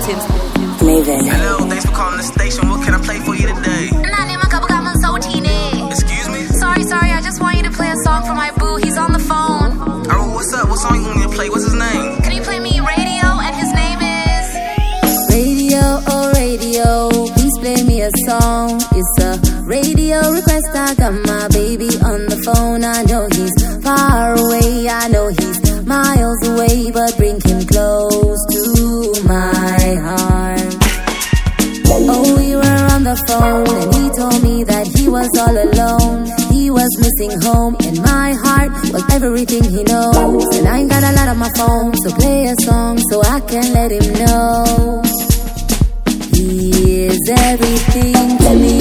Maven. Hello, thanks for calling the station. What can I play for you today? Excuse me? Sorry, I just want you to play a song for my boo. He's on the phone. Oh, what's up? What song you want me to play? What's his name? Can you play me Radio? And his name is... Radio, oh radio, please play me a song. It's a radio request. I got my baby on the phone. I know he's far away, I know he's miles away, but bring him close to my heart. Oh, we were on the phone and he told me that he was all alone. He was missing home, and my heart was everything he knows. And I ain't got a lot on my phone, so play a song so I can let him know. He is everything to me.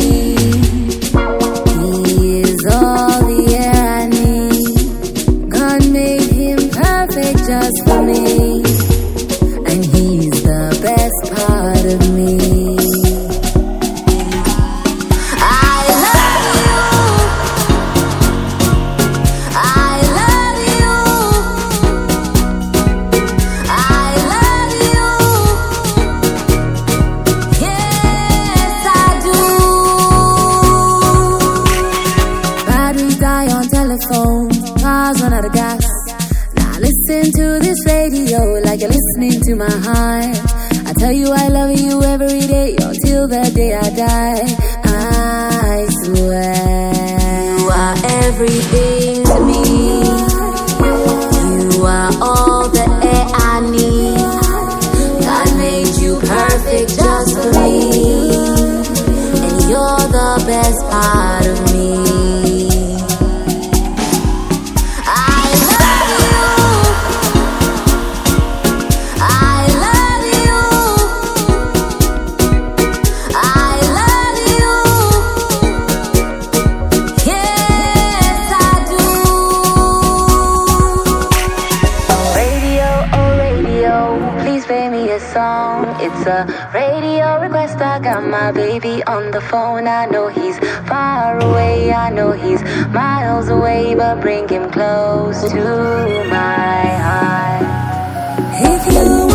He is all the air I need. God made him perfect just for me, and he's the best part of me. Cars run out of gas. Now listen to this radio like you're listening to my heart. I tell you I love you every day until the day I die. I swear you are everything to me. You are all the air I need. God made you perfect just for me, and you're the best part of me. It's a radio request. I got my baby on the phone. I know he's far away, I know he's miles away, but bring him close to my heart. If you